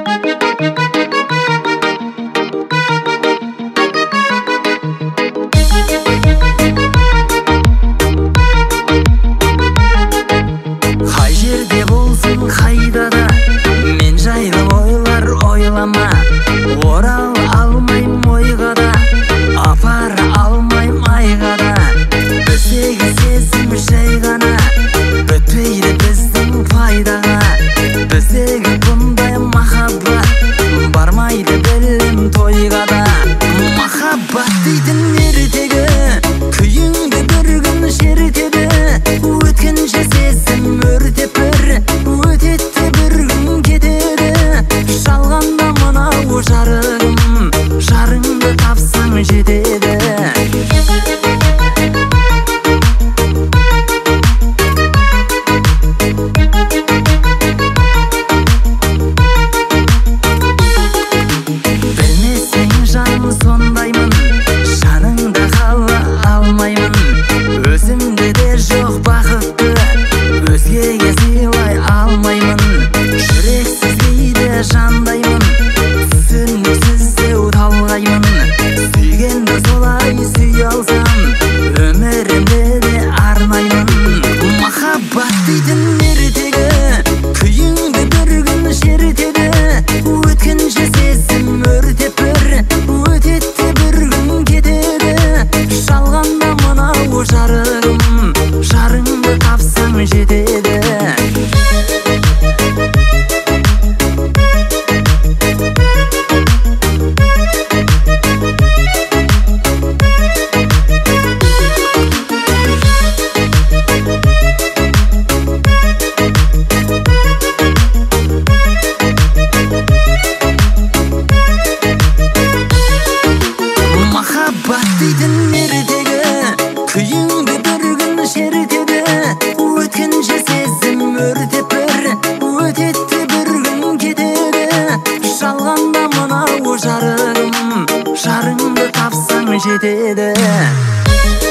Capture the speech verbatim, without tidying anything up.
Қай жерде болсын қайда да мен жайлы ойлар ойлама, орал алмайм ойға да, апара алмайм айға да. Біздегі сезім жай ғана бітпейді біздің пайдаға, біздегі бұндай махаббат бармайды білем тойға да. Махаббат дейтін ертегі күйіңді бір күн шертеді, өткінші сезім өртеп бір өтетті бір күн кетеді. Жалғанда мынау жарығым, жарыңды тапсаң жетеді. Білмесең жаным сондаймын, жаныңда қала алмаймын. Өзімде де жоқ бақытты, өзгеге сыйлай алмаймын. Жүрексіз кейде жандаймын, түсініксіздеу талғаймын. Сүйгенді солай сүй алсам, өмірімде де арнаймын. Махаббат дейтін ертегі күйіңді бір күн шертеді, өткінші сезім өртеп бір өтетті бір күн кетеді. Жалғанда мынау жарығым, жарыңды тапсаң жетеді. Махаббат дейтін ертегі күйіңді бір күн шертеді, өткінші сезім өртеп бір өтетті бір күн кетеді. Жалғанда мынау жарығым, жарыңды тапсаң жетеді.